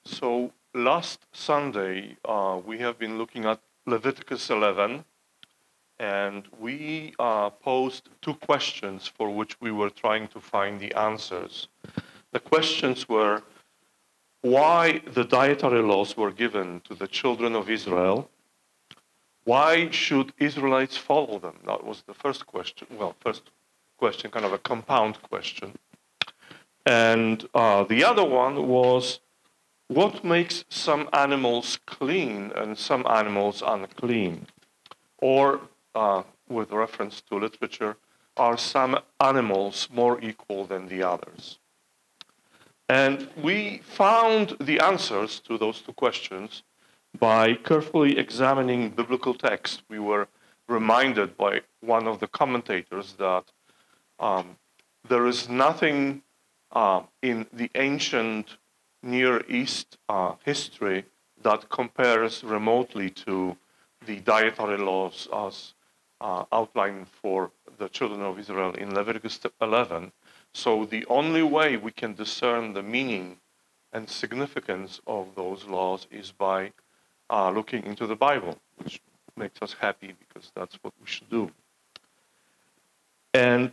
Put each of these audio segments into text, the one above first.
So last Sunday, we have been looking at Leviticus 11, and we posed two questions for which we were trying to find the answers. The questions were why the dietary laws were given to the children of Israel. Why should Israelites follow them? That was the first question. Well, first question, kind of a compound question. And the other one was what makes some animals clean and some animals unclean? Or, with reference to literature, are some animals more equal than the others? And we found the answers to those two questions by carefully examining biblical text. We were reminded by one of the commentators that there is nothing in the ancient Near East history that compares remotely to the dietary laws as outlined for the children of Israel in Leviticus 11. So the only way we can discern the meaning and significance of those laws is by looking into the Bible, which makes us happy because that's what we should do. And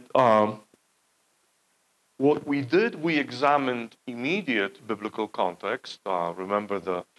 what we did, we examined immediate biblical context. Remember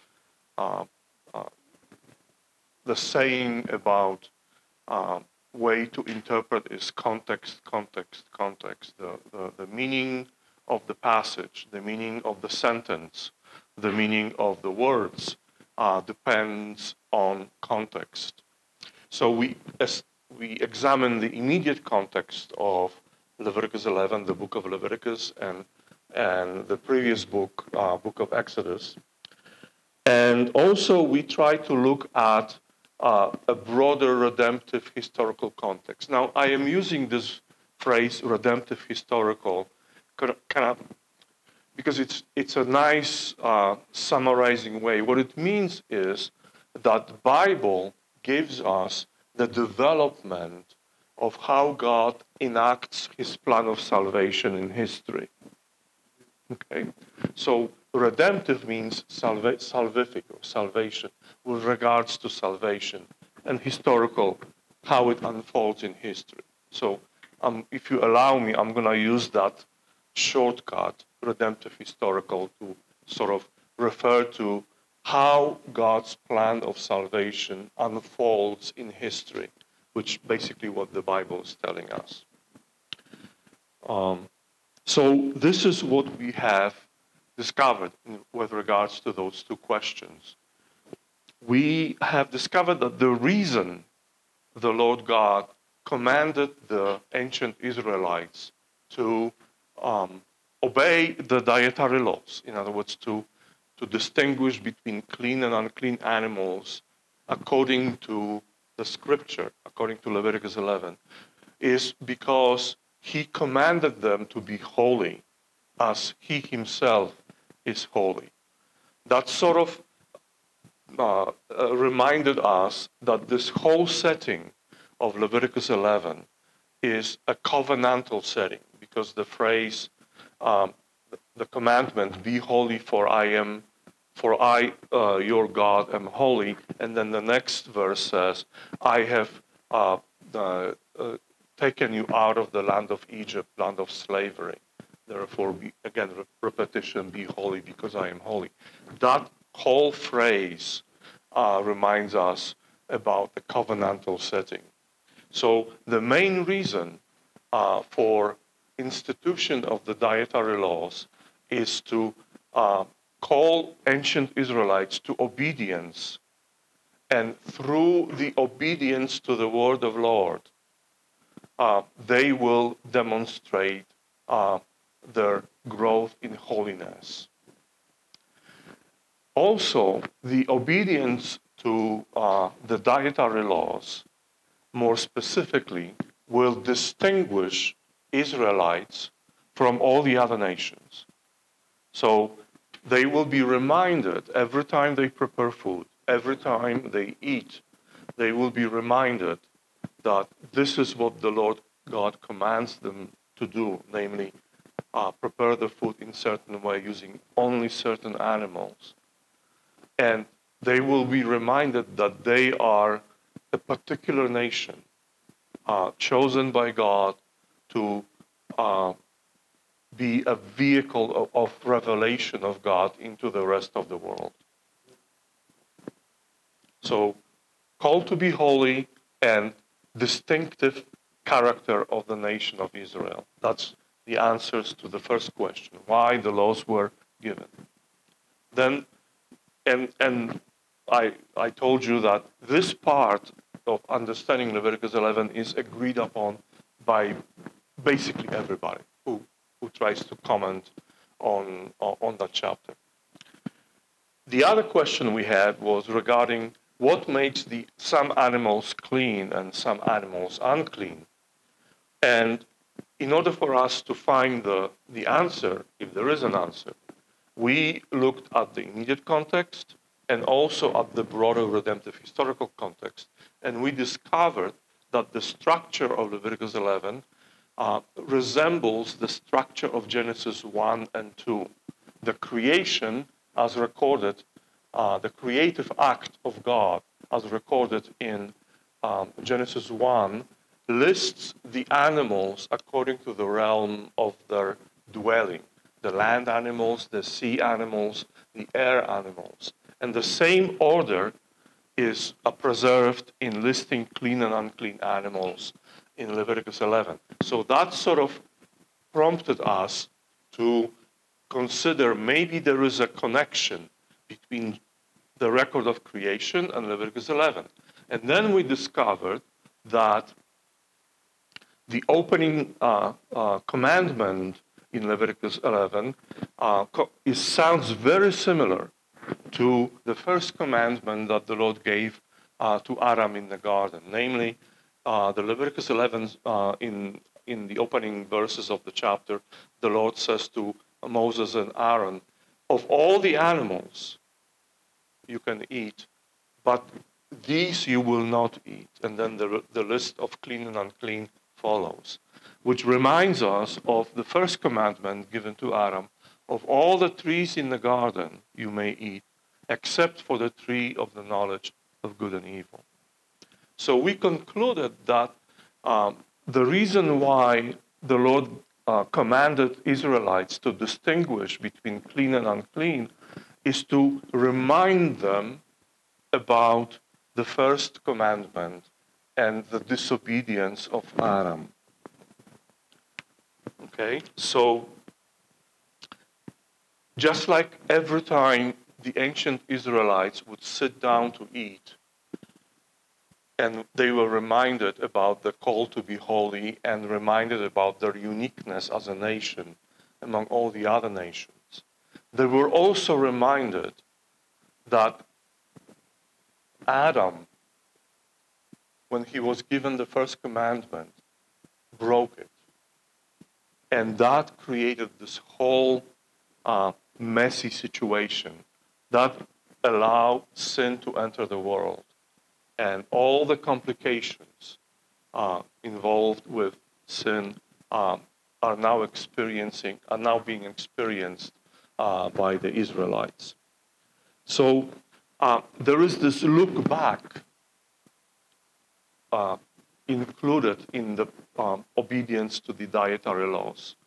the saying about way to interpret is context, context, context. The meaning of the passage, the meaning of the sentence, the meaning of the words depends on context. So we examine the immediate context of Leviticus 11, the book of Leviticus, and the previous book, book of Exodus. And also we try to look at a broader redemptive historical context. Now, I am using this phrase, redemptive historical, kind of because it's a nice summarizing way. What it means is that the Bible gives us the development of how God enacts his plan of salvation in history. Okay? So redemptive means salvific, or salvation, with regards to salvation, and historical, how it unfolds in history. So if you allow me, I'm going to use that shortcut, redemptive historical, to sort of refer to how God's plan of salvation unfolds in history, which basically what the Bible is telling us. So this is what we have discovered with regards to those two questions. We have discovered that the reason the Lord God commanded the ancient Israelites to obey the dietary laws, in other words, to distinguish between clean and unclean animals according to the scripture, according to Leviticus 11, is because he commanded them to be holy as he himself is holy. That sort of reminded us that this whole setting of Leviticus 11 is a covenantal setting, because the phrase, the commandment, be holy for I, your God, am holy, and then the next verse says, I have taken you out of the land of Egypt, land of slavery. Therefore, again, repetition, be holy because I am holy. That whole phrase reminds us about the covenantal setting. So the main reason for institution of the dietary laws is to call ancient Israelites to obedience, and through the obedience to the word of Lord, they will demonstrate their growth in holiness. Also, the obedience to the dietary laws, more specifically, will distinguish Israelites from all the other nations. So they will be reminded every time they prepare food, every time they eat, they will be reminded that this is what the Lord God commands them to do, namely prepare the food in certain way using only certain animals. And they will be reminded that they are a particular nation chosen by God to be a vehicle of revelation of God into the rest of the world. So, called to be holy and distinctive character of the nation of Israel. That's the answers to the first question, why the laws were given. Then, and I told you that this part of understanding Leviticus 11 is agreed upon by basically everybody who tries to comment on that chapter. The other question we had was regarding what makes some animals clean and some animals unclean. And in order for us to find the answer, if there is an answer, we looked at the immediate context and also at the broader redemptive historical context. And we discovered that the structure of Leviticus 11 resembles the structure of Genesis 1 and 2. The creation as recorded, the creative act of God as recorded in Genesis 1 lists the animals according to the realm of their dwelling. The land animals, the sea animals, the air animals. And the same order is preserved in listing clean and unclean animals in Leviticus 11. So that sort of prompted us to consider maybe there is a connection between the record of creation and Leviticus 11. And then we discovered that the opening commandment in Leviticus 11 sounds very similar to the first commandment that the Lord gave to Adam in the garden. Namely, the Leviticus 11 in the opening verses of the chapter, the Lord says to Moses and Aaron, of all the animals you can eat, but these you will not eat. And then the list of clean and unclean follows, which reminds us of the first commandment given to Adam, of all the trees in the garden you may eat, except for the tree of the knowledge of good and evil. So we concluded that the reason why the Lord commanded Israelites to distinguish between clean and unclean is to remind them about the first commandment and the disobedience of Adam. Okay, so just like every time the ancient Israelites would sit down to eat, and they were reminded about the call to be holy and reminded about their uniqueness as a nation among all the other nations, they were also reminded that Adam, when he was given the first commandment, broke it. And that created this whole messy situation that allowed sin to enter the world. And all the complications involved with sin are now being experienced by the Israelites. So there is this look back included in the obedience to the dietary laws.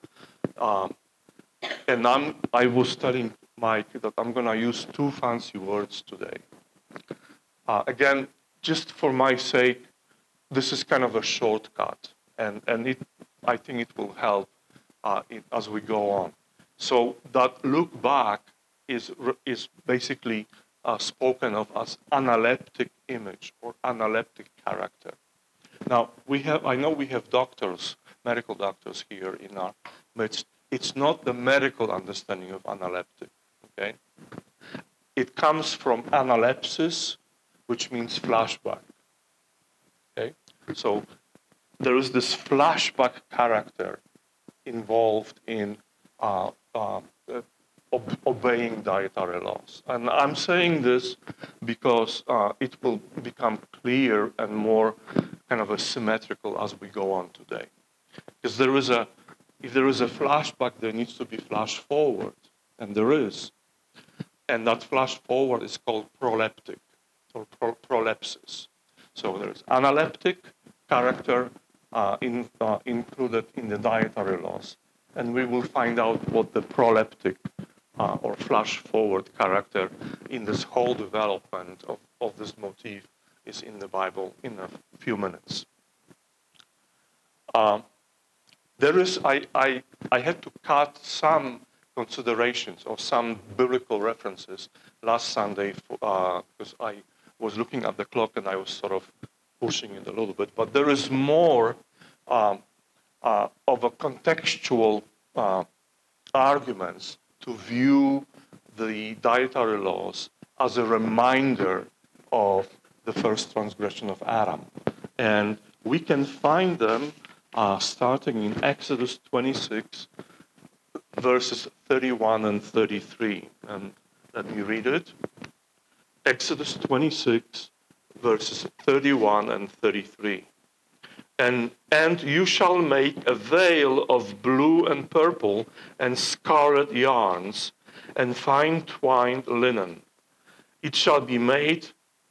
And I was telling Mike that I'm going to use two fancy words today. Again, just for my sake, this is kind of a shortcut, and I think it will help as we go on. So that look back is basically spoken of as analeptic image or analeptic character. Now I know we have doctors, medical doctors here in our midst. It's not the medical understanding of analeptic. Okay, it comes from analepsis, which means flashback. Okay, so there is this flashback character involved in obeying dietary laws. And I'm saying this because it will become clear and more kind of a symmetrical as we go on today. Because if there is a flashback, there needs to be flash forward, and there is. And that flash forward is called proleptic or prolepsis. So there's analeptic character included in the dietary laws. And we will find out what the proleptic or flash forward character in this whole development of this motif is in the Bible in a few minutes. I had to cut some considerations or some biblical references last Sunday because I was looking at the clock and I was sort of pushing it a little bit. But there is more of a contextual arguments to view the dietary laws as a reminder of the first transgression of Adam. And we can find them starting in Exodus 26, verses 31 and 33. And let me read it. Exodus 26, verses 31 and 33. And you shall make a veil of blue and purple and scarlet yarns and fine twined linen. It shall be made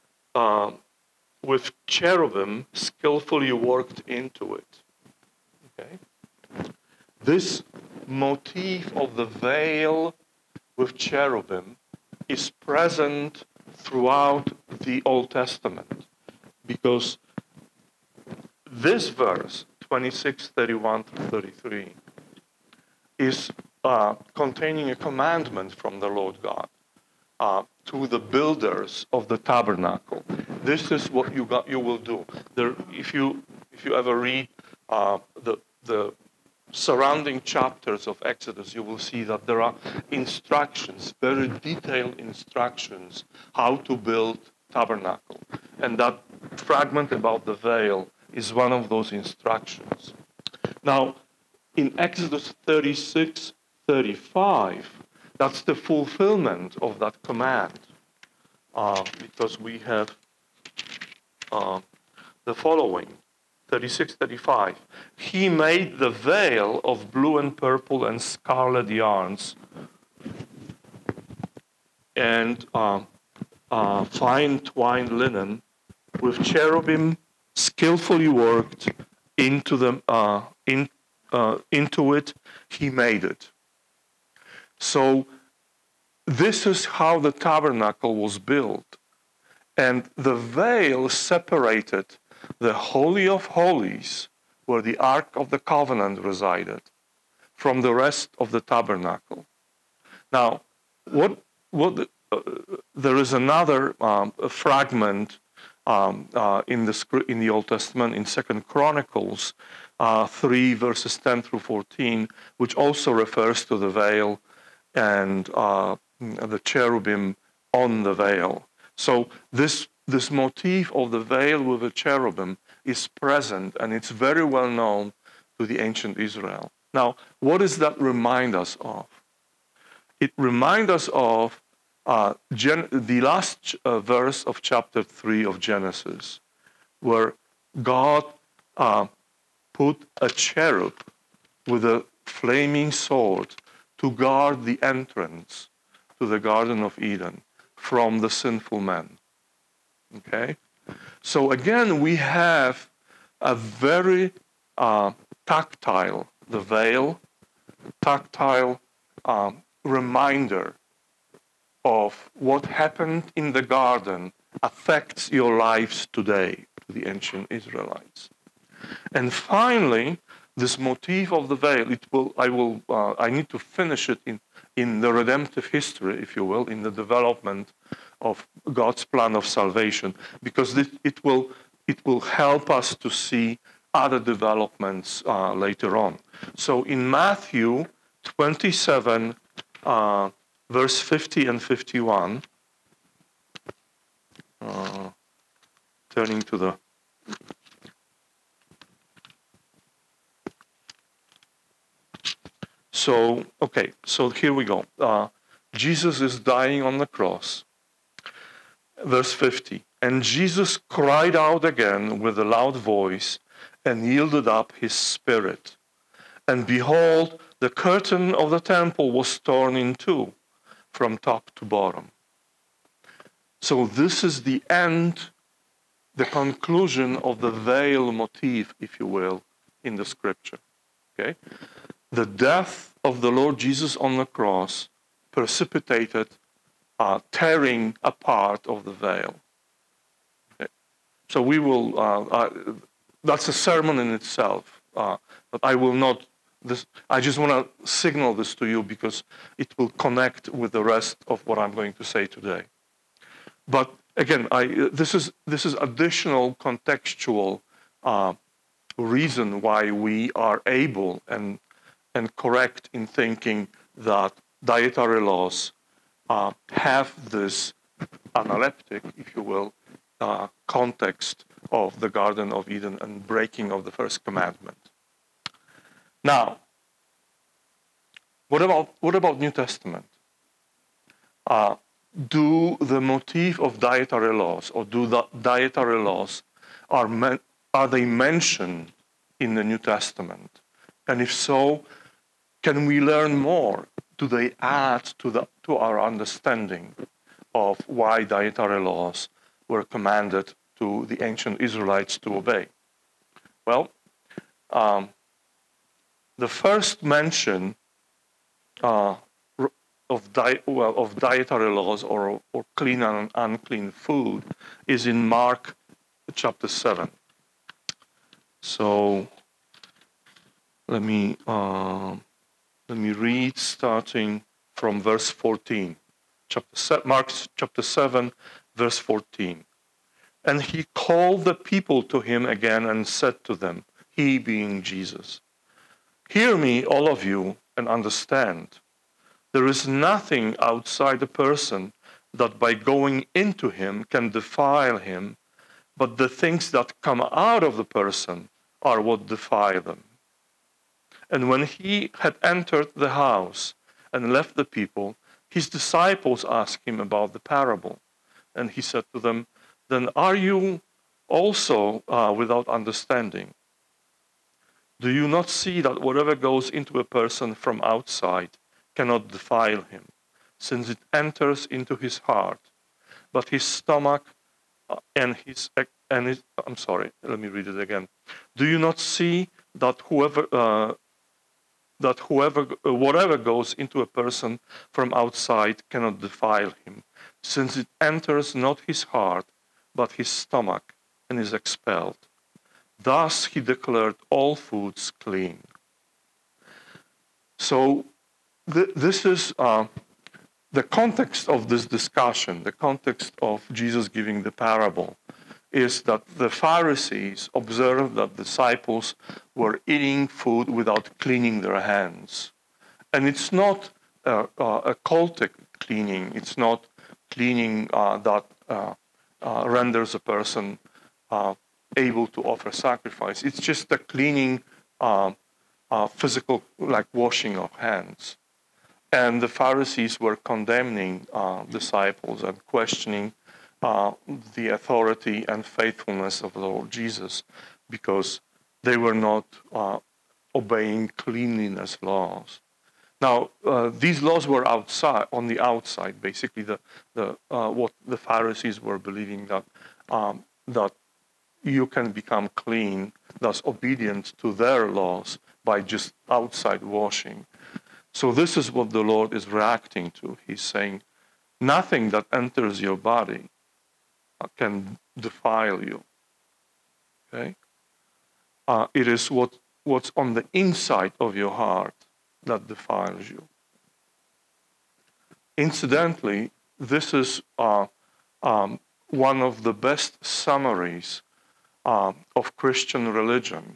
with cherubim skillfully worked into it. Okay. This motif of the veil with cherubim is present throughout the Old Testament because this verse, 26, 31 to 33, is containing a commandment from the Lord God to the builders of the tabernacle. This is what you will do. If you ever read the surrounding chapters of Exodus, you will see that there are instructions, very detailed instructions, how to build tabernacle. And that fragment about the veil is one of those instructions. Now, in Exodus 36, 35, that's the fulfillment of that command, because we have the following. 36, 35. He made the veil of blue and purple and scarlet yarns and fine twined linen with cherubim skillfully worked into it. He made it. So this is how the tabernacle was built, and the veil separated the Holy of Holies, where the Ark of the Covenant resided, from the rest of the tabernacle. Now, there is another fragment in the Old Testament, in 2 Chronicles 3, verses 10 through 14, which also refers to the veil and the cherubim on the veil. So this motif of the veil with the cherubim is present, and it's very well known to the ancient Israel. Now, what does that remind us of? It reminds us of the last verse of chapter 3 of Genesis, where God put a cherub with a flaming sword to guard the entrance to the Garden of Eden from the sinful man. Okay? So again, we have a very tactile, the veil, tactile reminder of what happened in the garden affects your lives today, to the ancient Israelites. And finally, this motif of the veil, I need to finish it in the redemptive history, if you will, in the development of God's plan of salvation, because it will help us to see other developments later on. So in Matthew 27, verse 50 and 51, turning to the... So here we go. Jesus is dying on the cross. Verse 50, and Jesus cried out again with a loud voice and yielded up his spirit. And behold, the curtain of the temple was torn in two from top to bottom. So this is the end, the conclusion of the veil motif, if you will, in the scripture. Okay? The death of the Lord Jesus on the cross precipitated tearing apart of the veil. Okay? So we will, that's a sermon in itself, but I will not, I just want to signal this to you because it will connect with the rest of what I'm going to say today. But again, this is additional contextual reason why we are able and correct in thinking that dietary laws have this analeptic, if you will, context of the Garden of Eden and breaking of the first commandment. Now, what about New Testament? Do the motif of dietary laws, or do the dietary laws, are they mentioned in the New Testament? And if so, can we learn more? Do they add to our understanding of why dietary laws were commanded to the ancient Israelites to obey? Well, the first mention of dietary laws or clean and unclean food is in Mark chapter 7. So let me read starting from verse 14. Mark chapter 7, verse 14. And he called the people to him again and said to them, he being Jesus, hear me, all of you, and understand. There is nothing outside a person that by going into him can defile him, but the things that come out of the person are what defile them. And when he had entered the house and left the people, his disciples asked him about the parable. And he said to them, then are you also without understanding? Do you not see that whatever goes into a person from outside cannot defile him, since it enters into his heart, but his stomach I'm sorry, let me read it again. Do you not see that whatever goes into a person from outside cannot defile him, since it enters not his heart, but his stomach, and is expelled? Thus he declared all foods clean. So this is the context of this discussion, the context of Jesus giving the parable, is that the Pharisees observed that disciples were eating food without cleaning their hands. And it's not a cultic cleaning. It's not cleaning that renders a person able to offer sacrifice. It's just a cleaning, physical, like washing of hands. And the Pharisees were condemning disciples and questioning the authority and faithfulness of the Lord Jesus because they were not obeying cleanliness laws. Now, these laws were outside, on the outside, basically what the Pharisees were believing that you can become clean, thus obedient to their laws by just outside washing. So this is what the Lord is reacting to. He's saying, nothing that enters your body can defile you. Okay? It is what's on the inside of your heart that defiles you. Incidentally, this is one of the best summaries of Christian religion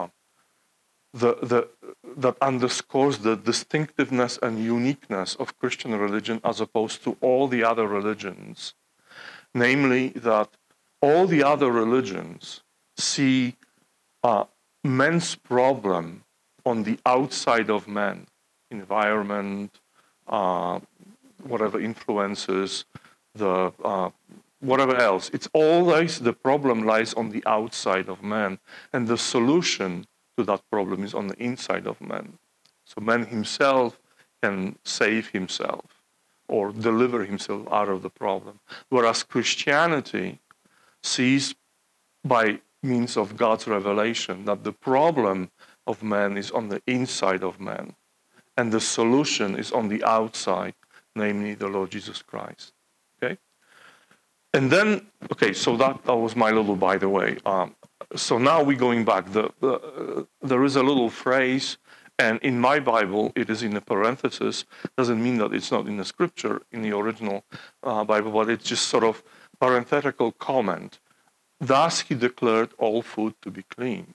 that underscores the distinctiveness and uniqueness of Christian religion as opposed to all the other religions. Namely, that all the other religions see man's problem on the outside of man, environment, whatever influences, whatever else. It's always the problem lies on the outside of man, and the solution to that problem is on the inside of man. So man himself can save himself, or deliver himself out of the problem. Whereas Christianity sees by means of God's revelation that the problem of man is on the inside of man, and the solution is on the outside, namely the Lord Jesus Christ. Okay? And then, okay, so that was my little by the way. So now we're going back. There is a little phrase, and in my Bible, it is in a parenthesis. Doesn't mean that it's not in the scripture, in the original Bible, but it's just sort of parenthetical comment. Thus he declared all food to be clean.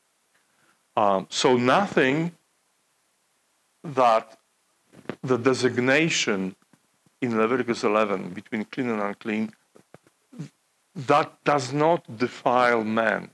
So nothing that the designation in Leviticus 11 between clean and unclean, that does not defile man.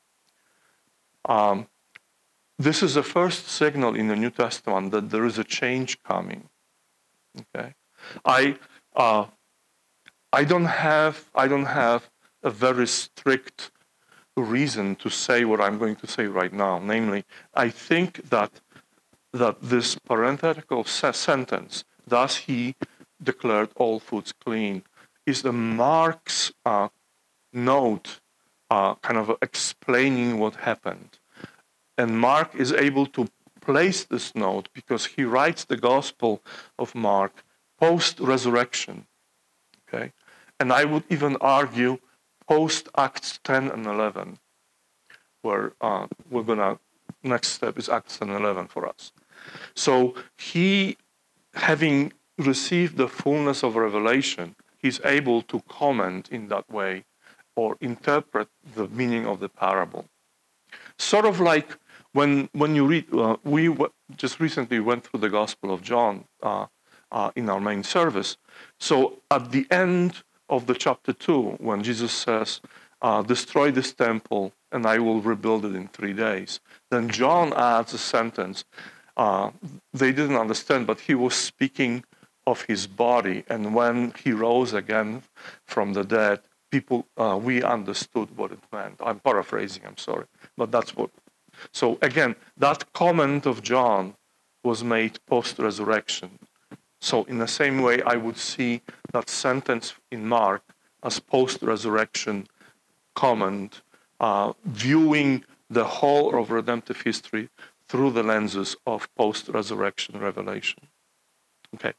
This is the first signal in the New Testament that there is a change coming. Okay, I don't have a very strict reason to say what I'm going to say right now. Namely, I think that this parenthetical sentence, thus he declared all foods clean, is the Mark's note, kind of explaining what happened. And Mark is able to place this note because he writes the Gospel of Mark post-resurrection. Okay? And I would even argue post-Acts 10 and 11, where next step is Acts 10 and 11 for us. So he, having received the fullness of revelation, he's able to comment in that way or interpret the meaning of the parable. Sort of like when you read, we just recently went through the Gospel of John in our main service. So at the end of the chapter 2, when Jesus says, destroy this temple and I will rebuild it in 3 days, then John adds a sentence. They didn't understand, but he was speaking of his body. And when he rose again from the dead, people, we understood what it meant. I'm paraphrasing, I'm sorry. But that's what. So again, that comment of John was made post-resurrection. So in the same way, I would see that sentence in Mark as post-resurrection comment, viewing the whole of redemptive history through the lenses of post-resurrection revelation. Okay.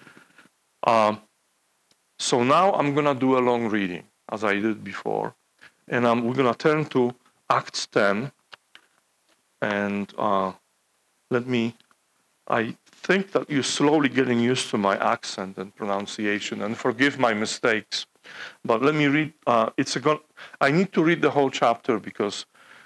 So now I'm going to do a long reading, as I did before. And we're going to turn to Acts 10. And I think that you're slowly getting used to my accent and pronunciation, and forgive my mistakes. But let me read, I need to read the whole chapter because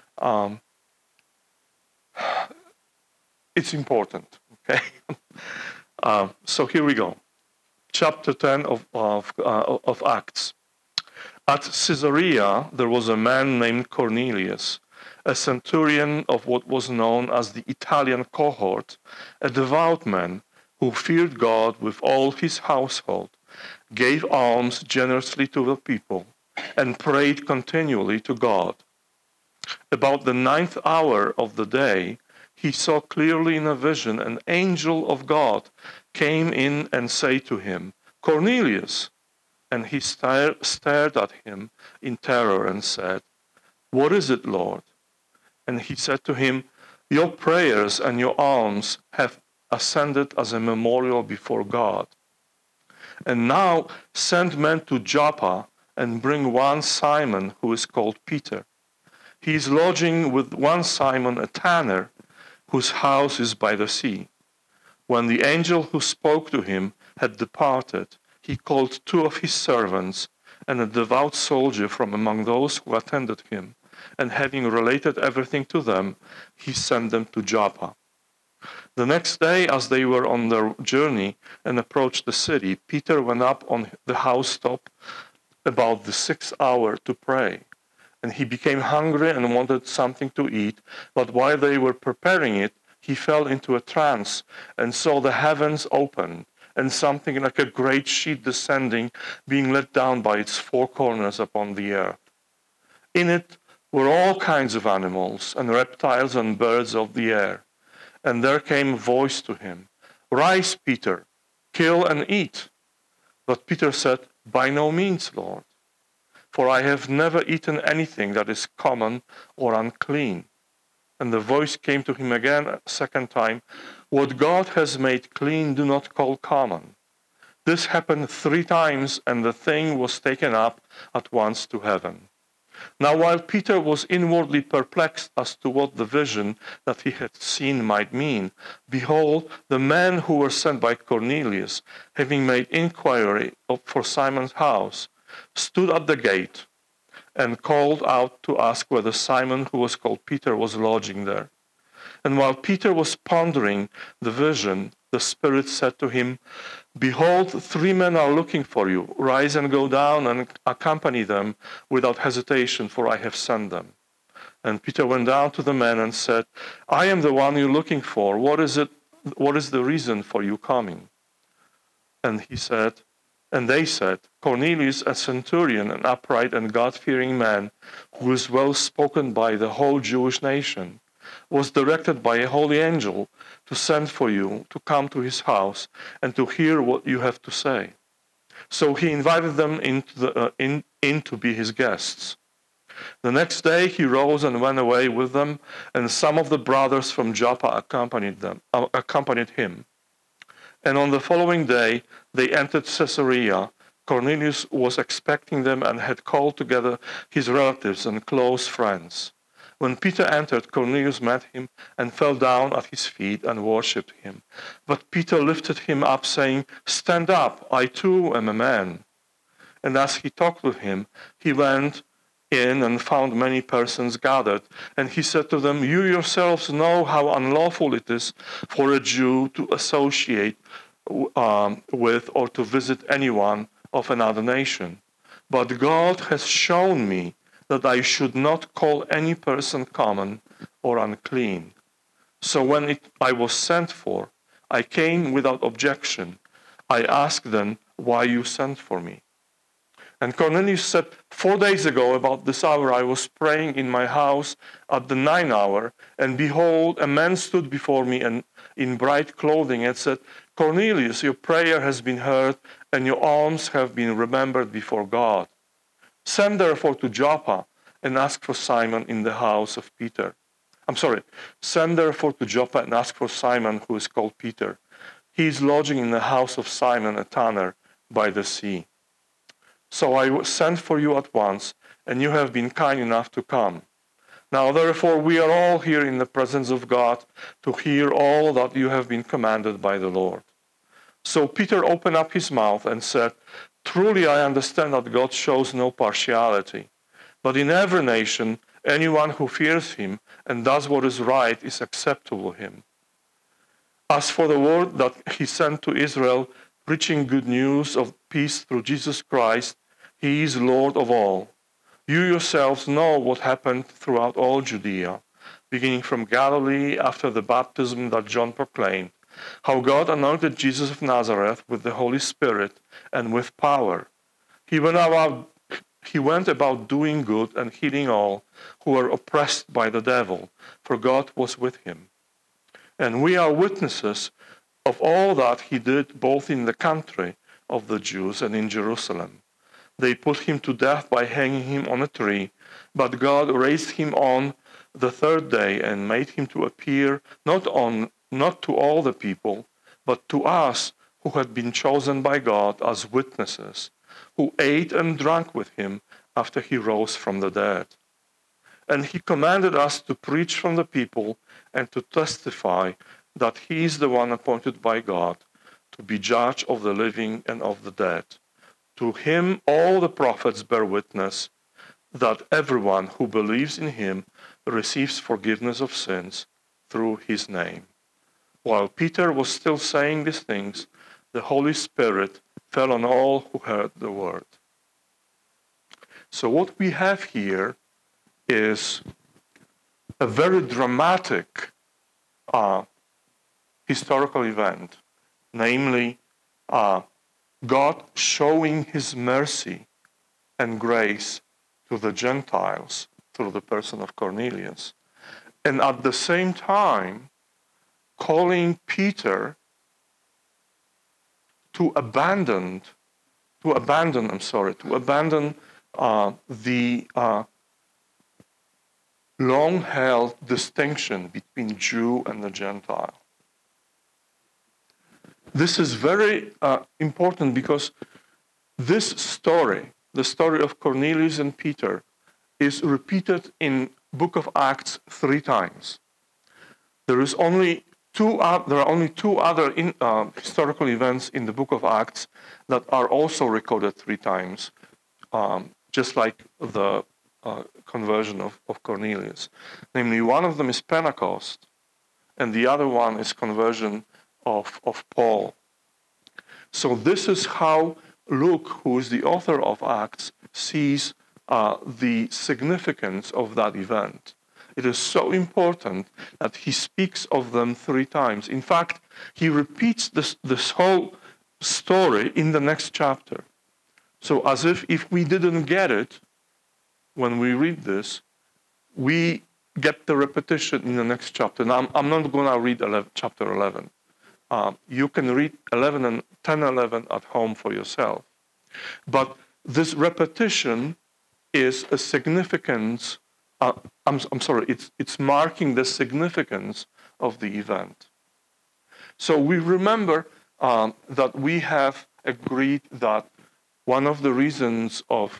it's important, okay? So here we go. Chapter 10 of Acts. At Caesarea, there was a man named Cornelius, a centurion of what was known as the Italian cohort, a devout man who feared God with all his household, gave alms generously to the people, and prayed continually to God. About the 9th hour of the day, he saw clearly in a vision an angel of God came in and said to him, Cornelius. And he stared at him in terror and said, What is it, Lord? And he said to him, Your prayers and your alms have ascended as a memorial before God. And now send men to Joppa and bring one Simon who is called Peter. He is lodging with one Simon, a tanner, whose house is by the sea. When the angel who spoke to him had departed, he called 2 of his servants and a devout soldier from among those who attended him, and having related everything to them, he sent them to Joppa. The next day, as they were on their journey and approached the city, Peter went up on the housetop about the 6th hour to pray. And he became hungry and wanted something to eat, but while they were preparing it, he fell into a trance and saw the heavens opened, and something like a great sheet descending, being let down by its 4 corners upon the earth. In it were all kinds of animals and reptiles and birds of the air. And there came a voice to him, Rise, Peter, kill and eat. But Peter said, "By no means, Lord, for I have never eaten anything that is common or unclean." And the voice came to him again a second time, "What God has made clean, do not call common." This happened 3 times, and the thing was taken up at once to heaven. Now while Peter was inwardly perplexed as to what the vision that he had seen might mean, behold, the men who were sent by Cornelius, having made inquiry for Simon's house, stood at the gate and called out to ask whether Simon, who was called Peter, was lodging there. And while Peter was pondering the vision, the Spirit said to him, "Behold, 3 men are looking for you. Rise and go down and accompany them without hesitation, for I have sent them." And Peter went down to the men and said, "I am the one you're looking for. What is it? What is the reason for you coming?" And they said, "Cornelius, a centurion, an upright and God-fearing man, who is well spoken by the whole Jewish nation, was directed by a holy angel to send for you to come to his house and to hear what you have to say." So he invited them in to be his guests. The next day he rose and went away with them, and some of the brothers from Joppa accompanied him. And on the following day they entered Caesarea. Cornelius was expecting them and had called together his relatives and close friends. When Peter entered, Cornelius met him and fell down at his feet and worshipped him. But Peter lifted him up, saying, "Stand up, I too am a man." And as he talked with him, he went in and found many persons gathered. And he said to them, "You yourselves know how unlawful it is for a Jew to associate with or to visit anyone of another nation. But God has shown me that I should not call any person common or unclean. So when I was sent for, I came without objection. I asked them, 'Why you sent for me?' And Cornelius said, 4 days ago, about this hour, I was praying in my house at the 9th hour, and behold, a man stood before me and in bright clothing and said, 'Cornelius, your prayer has been heard, and your alms have been remembered before God. Send therefore to Joppa and ask for Simon in the house of Peter.' Send therefore to Joppa and ask for Simon, who is called Peter. He is lodging in the house of Simon, a tanner, by the sea. So I sent for you at once, and you have been kind enough to come. Now therefore we are all here in the presence of God to hear all that you have been commanded by the Lord." So Peter opened up his mouth and said, "Truly I understand that God shows no partiality, but in every nation anyone who fears him and does what is right is acceptable to him. As for the word that he sent to Israel, preaching good news of peace through Jesus Christ, he is Lord of all. You yourselves know what happened throughout all Judea, beginning from Galilee after the baptism that John proclaimed, how God anointed Jesus of Nazareth with the Holy Spirit and with power. He went about doing good and healing all who were oppressed by the devil, for God was with him. And we are witnesses of all that he did both in the country of the Jews and in Jerusalem. They put him to death by hanging him on a tree, but God raised him on the 3rd day and made him to appear not to all the people, but to us who had been chosen by God as witnesses, who ate and drank with him after he rose from the dead. And he commanded us to preach from the people and to testify that he is the one appointed by God to be judge of the living and of the dead. To him all the prophets bear witness that everyone who believes in him receives forgiveness of sins through his name." While Peter was still saying these things, the Holy Spirit fell on all who heard the word. So what we have here is a very dramatic historical event, namely God showing his mercy and grace to the Gentiles through the person of Cornelius, and at the same time calling Peter to abandon the long-held distinction between Jew and the Gentile. This is very important because this story, the story of Cornelius and Peter, is repeated in Book of Acts 3 times. There are only two other historical events in the Book of Acts that are also recorded 3 times, just like the conversion of Cornelius. Namely, one of them is Pentecost, and the other one is conversion of Paul. So this is how Luke, who is the author of Acts, sees the significance of that event. It is so important that he speaks of them 3 times. In fact, he repeats this whole story in the next chapter. So as if we didn't get it when we read this, we get the repetition in the next chapter. Now, I'm not going to read chapter 11. You can read 11 and 10, 11 at home for yourself. But this repetition is a significance. I'm sorry. It's marking the significance of the event. So we remember that we have agreed that one of the reasons of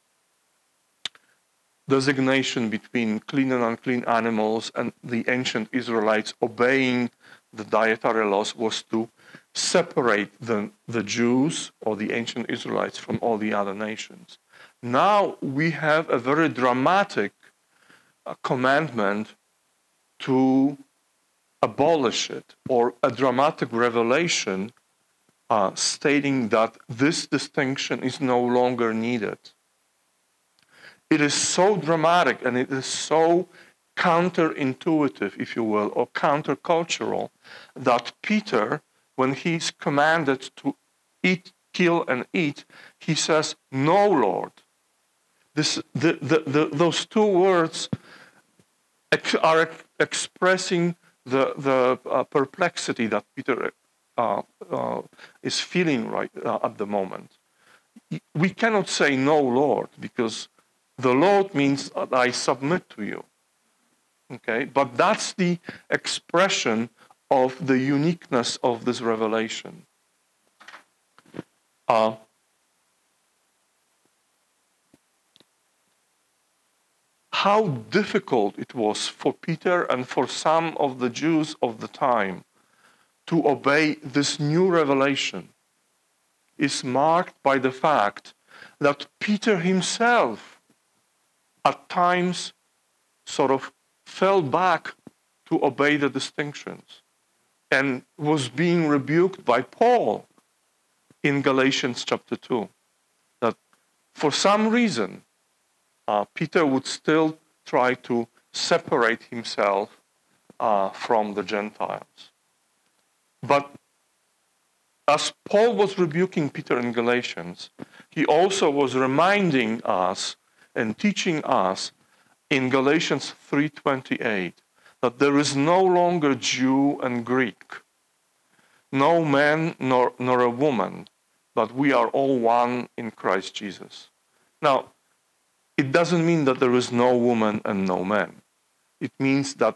designation between clean and unclean animals and the ancient Israelites obeying the dietary laws was to separate the Jews or the ancient Israelites from all the other nations. Now we have a very dramatic commandment to abolish it, or a dramatic revelation stating that this distinction is no longer needed. It is so dramatic and it is so counterintuitive, if you will, or countercultural, that Peter, when he's commanded to eat, kill, and eat, he says, "No, Lord." Those 2 words are expressing the perplexity that Peter is feeling right at the moment. We cannot say "No, Lord," because the Lord means that I submit to you. Okay, but that's the expression of the uniqueness of this revelation. How difficult it was for Peter and for some of the Jews of the time to obey this new revelation is marked by the fact that Peter himself at times sort of fell back to obey the distinctions and was being rebuked by Paul in Galatians chapter 2. That for some reason, Peter would still try to separate himself from the Gentiles. But as Paul was rebuking Peter in Galatians, he also was reminding us and teaching us in Galatians 3:28 that there is no longer Jew and Greek, no man nor a woman, but we are all one in Christ Jesus. Now, it doesn't mean that there is no woman and no man. It means that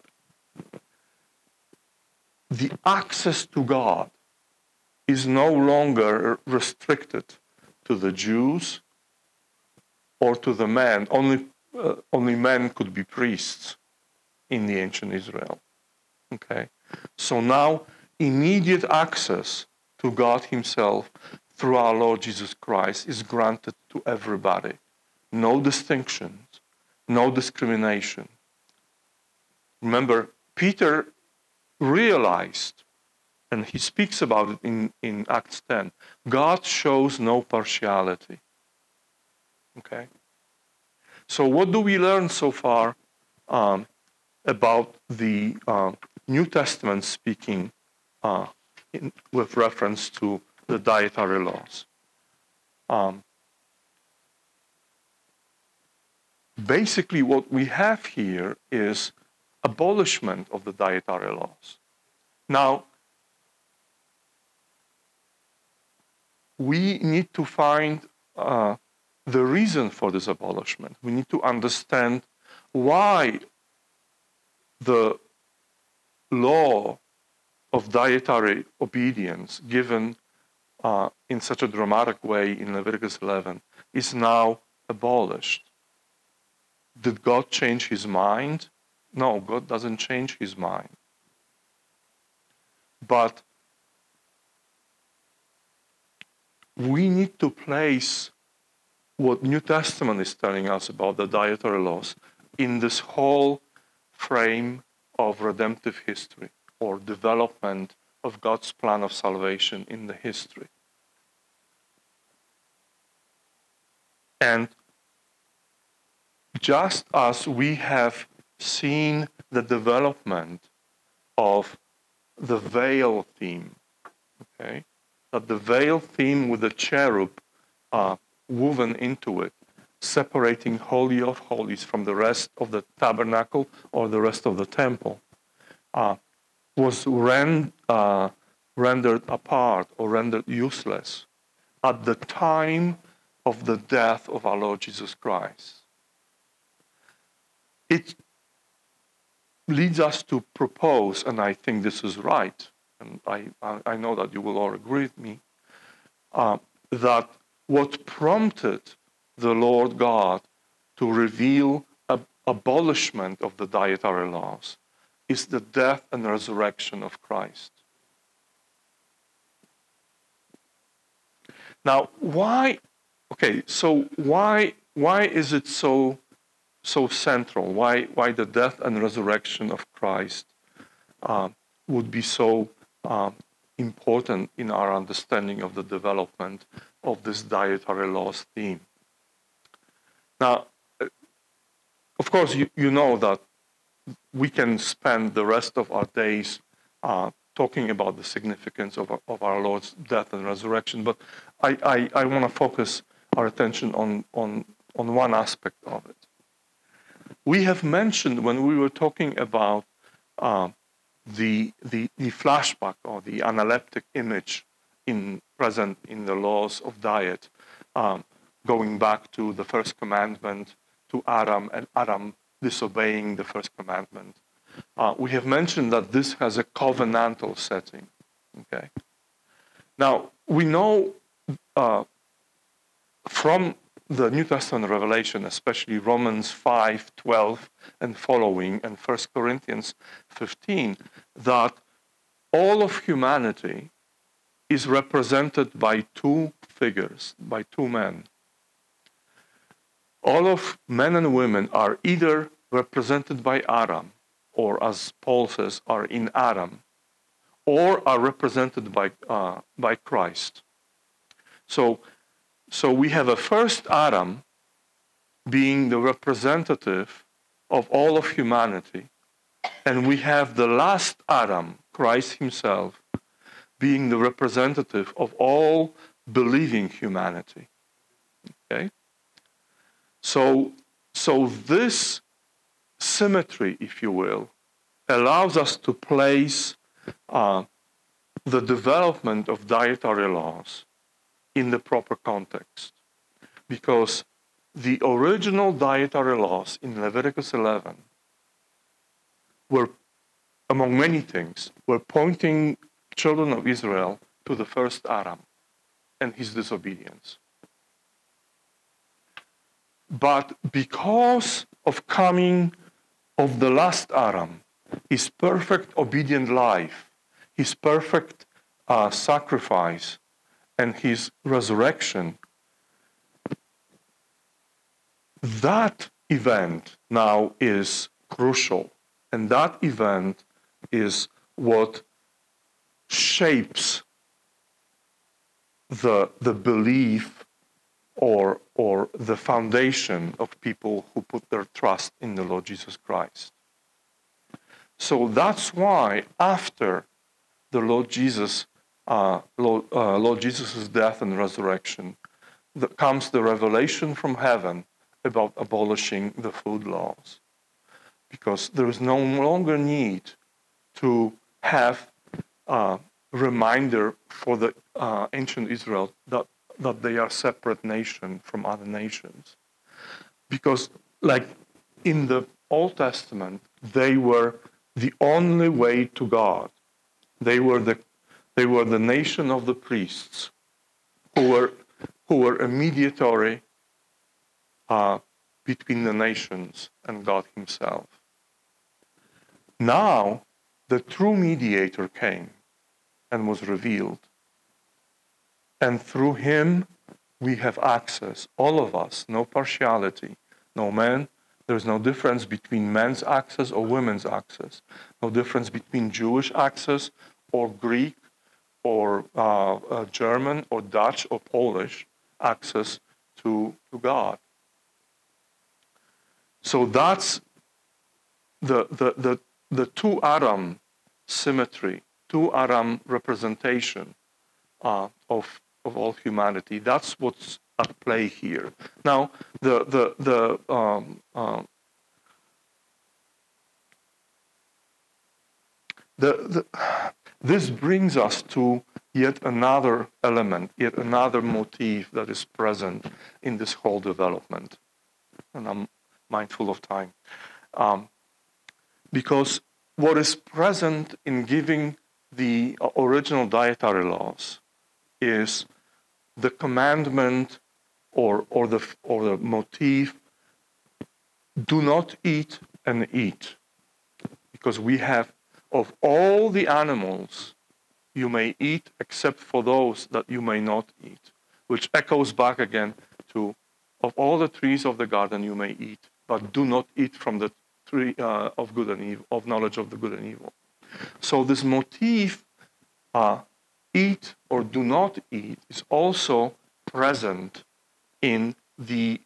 the access to God is no longer restricted to the Jews or to the men. Only men could be priests in the ancient Israel. Okay? So now immediate access to God himself through our Lord Jesus Christ is granted to everybody. No distinctions, no discrimination. Remember, Peter realized, and he speaks about it in Acts 10, God shows no partiality. Okay? So what do we learn so far about the New Testament speaking with reference to the dietary laws? Basically, what we have here is abolishment of the dietary laws. Now, we need to find the reason for this abolishment. We need to understand why the law of dietary obedience given in such a dramatic way in Leviticus 11 is now abolished. Did God change his mind? No, God doesn't change his mind. But we need to place what New Testament is telling us about the dietary laws in this whole frame of redemptive history or development of God's plan of salvation in the history. And just as we have seen the development of the veil theme, okay, that the veil theme with the cherub woven into it, separating Holy of Holies from the rest of the tabernacle or the rest of the temple, was rendered apart or rendered useless at the time of the death of our Lord Jesus Christ. It leads us to propose, and I think this is right, and I know that you will all agree with me, that what prompted the Lord God to reveal abolishment of the dietary laws is the death and resurrection of Christ. Now, why is it so central? Why the death and resurrection of Christ would be so important in our understanding of the development of this dietary laws theme? Now, of course, you know that we can spend the rest of our days talking about the significance of our Lord's death and resurrection, but I want to focus our attention on one aspect of it. We have mentioned when we were talking about the flashback or the analeptic image present in the laws of diet, going back to the first commandment to Adam and Adam disobeying the first commandment. We have mentioned that this has a covenantal setting. Okay. Now we know from the New Testament revelation, especially Romans 5:12 and following, and 1 Corinthians 15, that all of humanity is represented by two figures, by two men. All of men and women are either represented by Adam, or as Paul says, are in Adam, or are represented by Christ. So we have a first Adam being the representative of all of humanity, and we have the last Adam, Christ himself, being the representative of all believing humanity. Okay? So this symmetry, if you will, allows us to place the development of dietary laws in the proper context. Because the original dietary laws in Leviticus 11 were, among many things, were pointing children of Israel to the first Adam and his disobedience. But because of coming of the last Adam, his perfect obedient life, his perfect sacrifice, and his resurrection, that event now is crucial. And that event is what shapes the belief or the foundation of people who put their trust in the Lord Jesus Christ. So that's why after the Lord Jesus' death and resurrection, comes the revelation from heaven about abolishing the food laws. Because there is no longer need to have a reminder for the ancient Israel that they are separate nation from other nations. Because like in the Old Testament, they were the only way to God. They were the nation of the priests who were a mediatory between the nations and God himself. Now, the true mediator came and was revealed. And through him, we have access, all of us, no partiality, no man. There's no difference between men's access or women's access, no difference between Jewish access or Greek or German or Dutch or Polish access to God. So that's the two Adam symmetry, two Adam representation of all humanity. That's what's at play here. Now, this brings us to yet another element, yet another motif that is present in this whole development. And I'm mindful of time. Because what is present in giving the original dietary laws is the commandment or the motif, do not eat and eat. Because we have, of all the animals, you may eat except for those that you may not eat, which echoes back again to, of all the trees of the garden you may eat, but do not eat from the tree of good and evil, of knowledge of the good and evil. So this motif, eat or do not eat, is also present in the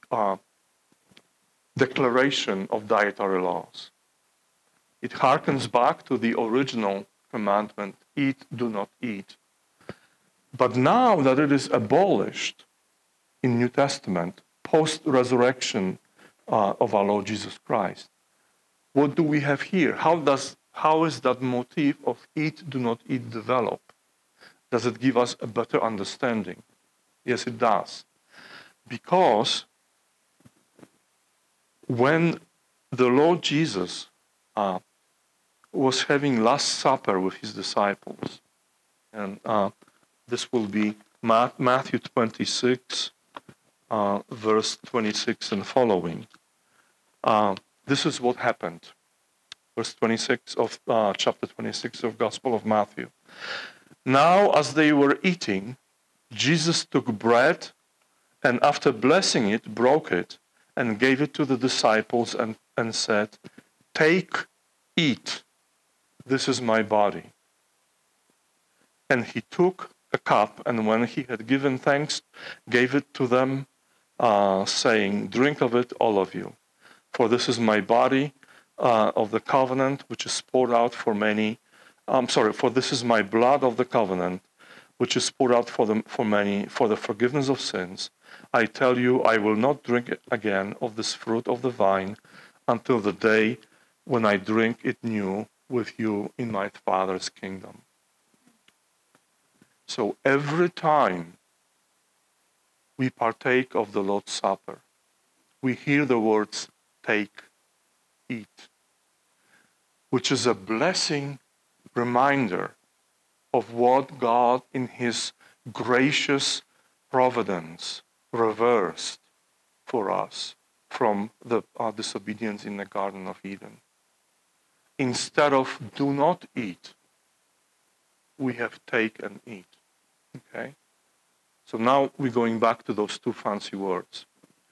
declaration of dietary laws. It harkens back to the original commandment, eat, do not eat. But now that it is abolished in New Testament, post-resurrection of our Lord Jesus Christ, what do we have here? How is that motif of eat, do not eat develop? Does it give us a better understanding? Yes, it does. Because when the Lord Jesus was having Last Supper with his disciples, and this will be Matthew 26, verse 26 and following. This is what happened. Verse 26 of chapter 26 of Gospel of Matthew. Now, as they were eating, Jesus took bread and after blessing it, broke it and gave it to the disciples and said, "Take, eat, this is my body." And he took a cup, and when he had given thanks, gave it to them, saying, "Drink of it, all of you. For this is my body of the covenant, which is poured out for many. For this is my blood of the covenant, which is poured out for many, for the forgiveness of sins. I tell you, I will not drink again of this fruit of the vine until the day when I drink it new with you in my Father's kingdom." So every time we partake of the Lord's Supper, we hear the words, "Take, eat," which is a blessing reminder of what God in his gracious providence reversed for us from our disobedience in the Garden of Eden. Instead of "do not eat," we have "take and eat." Okay? So now we're going back to those two fancy words.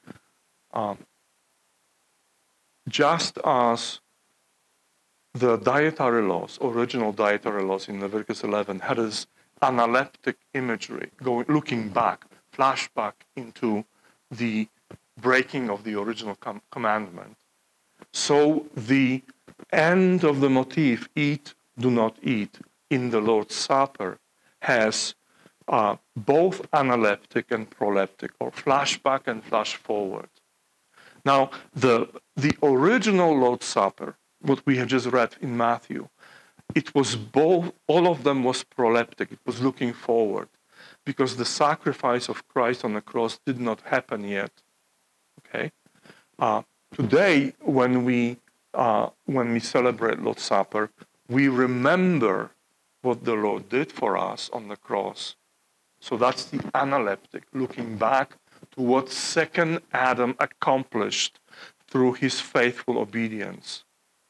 Just as the dietary laws, original dietary laws in Leviticus 11, had this analeptic imagery, looking back, flashback into the breaking of the original commandment. So the end of the motif, eat, do not eat, in the Lord's Supper has both analeptic and proleptic, or flashback and flash forward. Now, the original Lord's Supper, what we have just read in Matthew, it was both, all of them was proleptic, it was looking forward. because the sacrifice of Christ on the cross did not happen yet. Okay. Today, when we celebrate Lord's Supper, we remember what the Lord did for us on the cross. So that's the analeptic, looking back to what second Adam accomplished through his faithful obedience.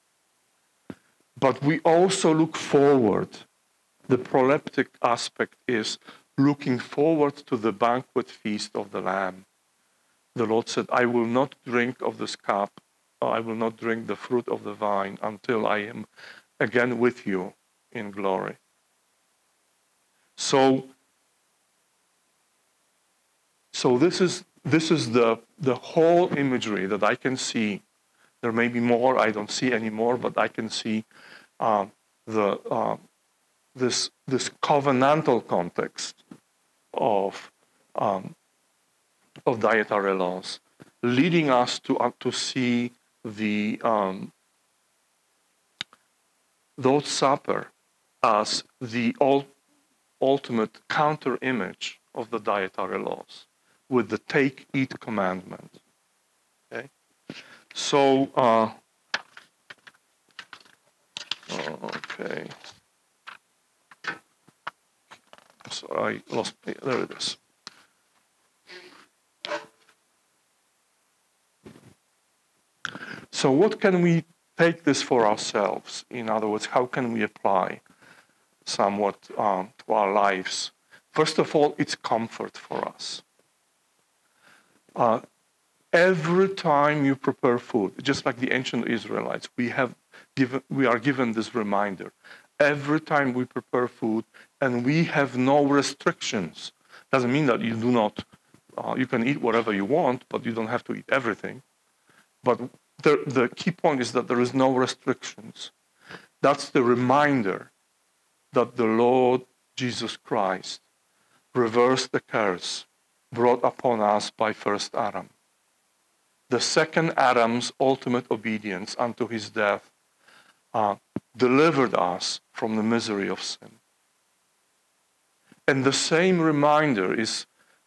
But we also look forward. The proleptic aspect is looking forward to the banquet feast of the Lamb. The Lord said, I will not drink of this cup, I will not drink the fruit of the vine until I am again with you in glory. So this is the whole imagery that I can see. There may be more I don't see anymore, but I can see this covenantal context of dietary laws, leading us to see the Lord's Supper as the ultimate counter image of the dietary laws, with the take, eat commandment. Okay, so okay, sorry, I lost. There it is. So what can we take this for ourselves? In other words, how can we apply somewhat to our lives? First of all, it's comfort for us. Every time you prepare food, just like the ancient Israelites, we are given this reminder. Every time we prepare food, and we have no restrictions. Doesn't mean that you do not, you can eat whatever you want, but you don't have to eat everything. But the key point is that there is no restrictions. That's the reminder that the Lord Jesus Christ reversed the curse brought upon us by first Adam. The second Adam's ultimate obedience unto his death delivered us from the misery of sin. And the same reminder is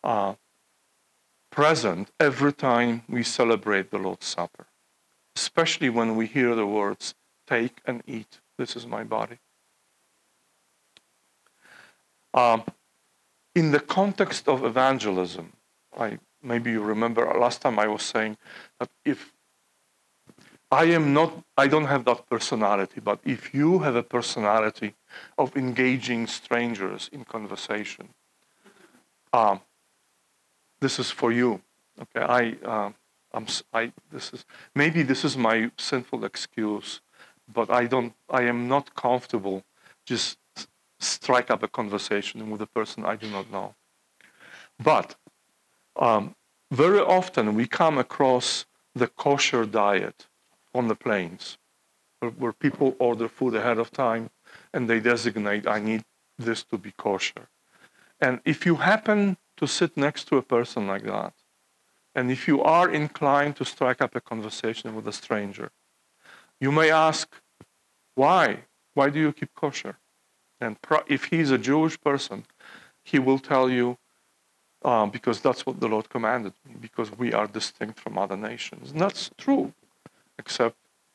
present every time we celebrate the Lord's Supper, especially when we hear the words, take and eat, this is my body. In the context of evangelism, maybe you remember last time I was saying that if I don't have that personality, but if you have a personality of engaging strangers in conversation, this is for you. Okay, this is my sinful excuse, but I am not comfortable just strike up a conversation with a person I do not know. But very often we come across the kosher diet on the plains, where people order food ahead of time and they designate, I need this to be kosher. And if you happen to sit next to a person like that, and if you are inclined to strike up a conversation with a stranger, you may ask, why? Why do you keep kosher? And if he's a Jewish person, he will tell you, because that's what the Lord commanded me, because we are distinct from other nations. And that's true, except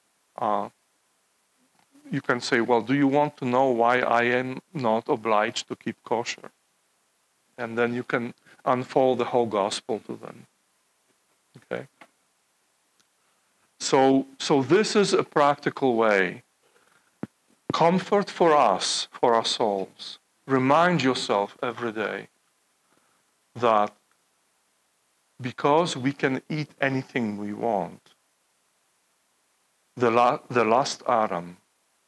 you can say, well, do you want to know why I am not obliged to keep kosher? And then you can unfold the whole gospel to them. Okay? So this is a practical way. Comfort for us, for our souls. Remind yourself every day that because we can eat anything we want, the last Adam,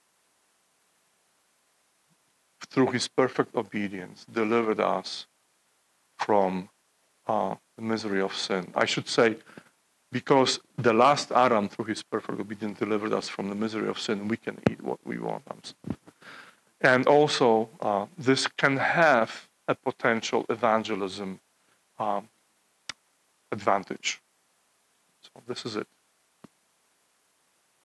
through his perfect obedience, delivered us from the misery of sin. I should say, because the last Adam, through his perfect obedience, delivered us from the misery of sin, we can eat what we want. And also, this can have a potential evangelism advantage. So this is it.